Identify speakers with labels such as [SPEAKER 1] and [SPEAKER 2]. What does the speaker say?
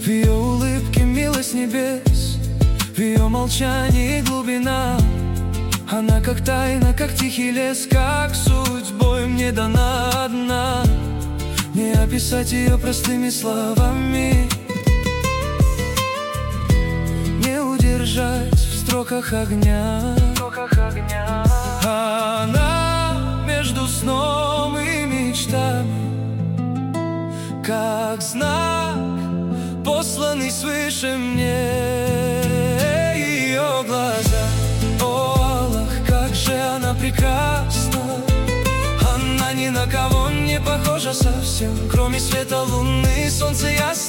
[SPEAKER 1] В ее улыбке милость небес, в ее молчании глубина. Она как тайна, как тихий лес, как судьбой мне дана одна. Не описать ее простыми словами, не удержать в строках огня. Она между сном и мечтами, как знак, посланный свыше мне. Ее глаза, о Аллах, как же она прекрасна. Она ни на кого не похожа совсем, кроме света луны, солнца ясного.